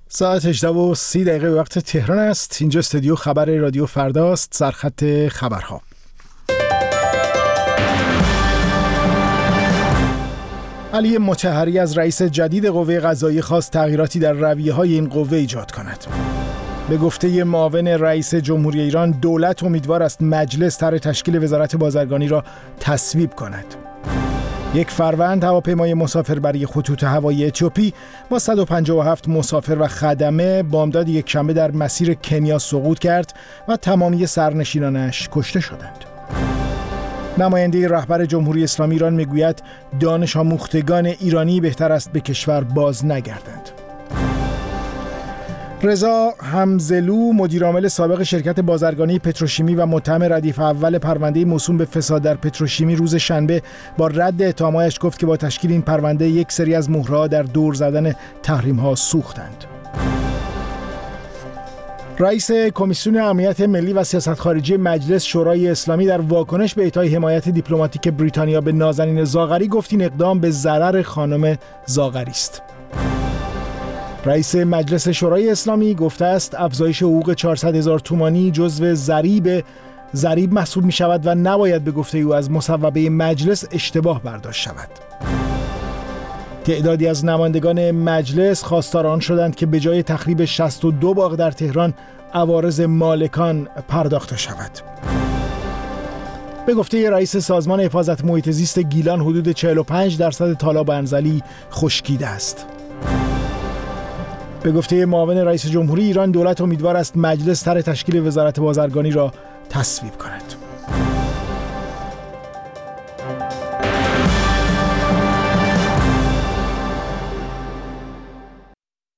ساعت 18:30 وقت تهران است. اینجا استودیو خبر رادیو فرداست. سرخط خبرها. علی مطهری از رئیس جدید قوه قضاییه خواست تغییراتی در رویه‌های این قوه ایجاد کند. به گفته معاون رئیس جمهوری ایران، دولت امیدوار است مجلس طرح تشکیل وزارت بازرگانی را تصویب کند. 1 فروند هواپیمای مسافربری خطوط هوایی اتیوپی با 157 مسافر و خدمه بامداد یکشنبه در مسیر کنیا سقوط کرد و تمامی سرنشینانش کشته شدند. نماینده رهبر جمهوری اسلامی ایران میگوید دانش آموختگان ایرانی بهتر است به کشور باز نگردند. رضا حمزلو، مدیرعامل سابق شرکت بازرگانی پتروشیمی و متهم ردیف اول پرونده موسوم به فساد در پتروشیمی، روز شنبه با رد اتهاماتش گفت که با تشکیل این پرونده یک سری از مهره‌ها در دور زدن تحریم‌ها سوختند. رئیس کمیسیون امنیت ملی و سیاست خارجی مجلس شورای اسلامی در واکنش به اعطای حمایت دیپلماتیک بریتانیا به نازنین زاغری گفت این اقدام به ضرر خانم زاغری است. رئیس مجلس شورای اسلامی گفته است افزایش حقوق 400,000 تومانی جزو ضریب محسوب می شود و نباید به گفته او از مصوبه مجلس اشتباه برداشت شود. تعدادی از نمایندگان مجلس خواستار آن شدند که به جای تخریب 62 باغ در تهران عوارض مالکان پرداخته شود. به گفته رئیس سازمان حفاظت محیط زیست گیلان، حدود 45% تالاب انزلی خشکیده است. به گفته معاون رئیس جمهوری ایران، دولت امیدوار است مجلس طرح تشکیل وزارت بازرگانی را تصویب کند.